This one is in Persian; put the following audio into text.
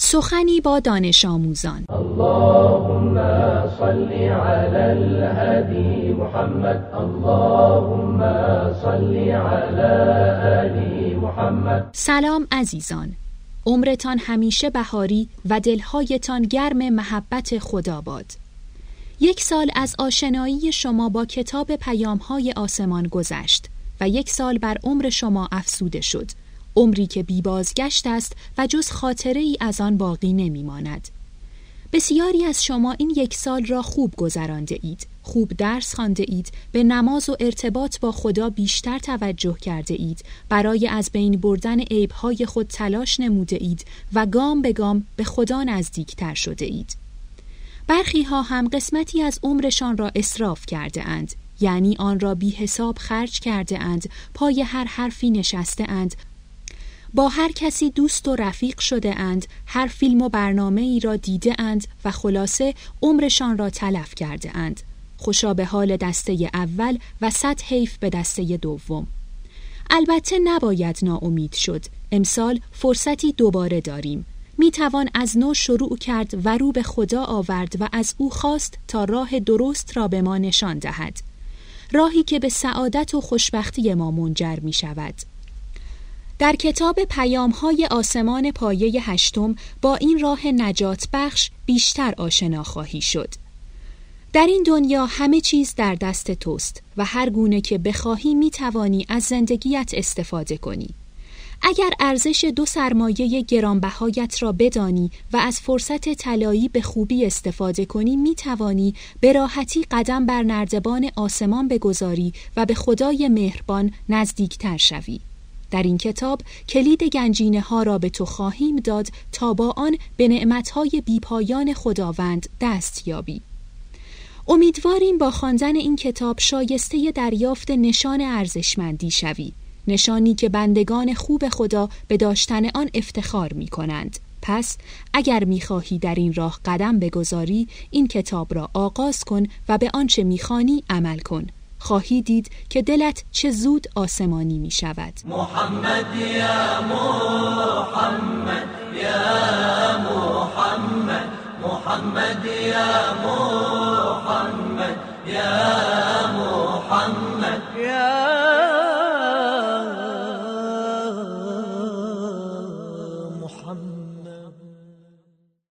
سخنی با دانش آموزان. اللهم صل علی الهادی محمد، اللهم صل علی آل محمد. سلام عزیزان، عمرتان همیشه بهاری و دلهایتان گرم محبت خدا باد. 1 سال از آشنایی شما با کتاب پیام‌های آسمان گذشت و 1 سال بر عمر شما افزوده شد، عمری که بی بازگشت است و جز خاطره ای از آن باقی نمی ماند. بسیاری از شما این 1 سال را خوب گذرانده اید، خوب درس خوانده اید، به نماز و ارتباط با خدا بیشتر توجه کرده اید، برای از بین بردن عیب‌های خود تلاش نموده اید و گام به گام به خدا نزدیکتر شده اید. برخی ها هم قسمتی از عمرشان را اسراف کرده اند، یعنی آن را بی حساب خرج کرده اند، پای هر حرفی نشسته اند، با هر کسی دوست و رفیق شده اند، هر فیلم و برنامه ای را دیده اند و خلاصه عمرشان را تلف کرده اند. خوشا به حال دسته اول و 100 حیف به دسته دوم. البته نباید ناامید شد. امسال فرصتی دوباره داریم. می توان از نو شروع کرد و رو به خدا آورد و از او خواست تا راه درست را به ما نشان دهد. راهی که به سعادت و خوشبختی ما منجر می شود. در کتاب پیام‌های آسمان پایه 8 با این راه نجات بخش بیشتر آشنا خواهی شد. در این دنیا همه چیز در دست توست و هر گونه که بخواهی می توانی از زندگیت استفاده کنی. اگر ارزش 2 سرمایه گرانبهایت را بدانی و از فرصت طلایی به خوبی استفاده کنی، می توانی به راحتی قدم بر نردبان آسمان بگذاری و به خدای مهربان نزدیکتر شوی. در این کتاب کلید گنجینه ها را به تو خواهیم داد تا با آن به نعمتهای بیپایان خداوند دست یابی. امیدواریم با خواندن این کتاب شایسته دریافت نشان ارزشمندی شوی، نشانی که بندگان خوب خدا به داشتن آن افتخار می کنند. پس اگر می خواهی در این راه قدم بگذاری، این کتاب را آغاز کن و به آنچه می خوانی عمل کن. خواهی دید که دلت چه زود آسمانی می شود. محمد یا محمد یا محمد، محمد یا محمد.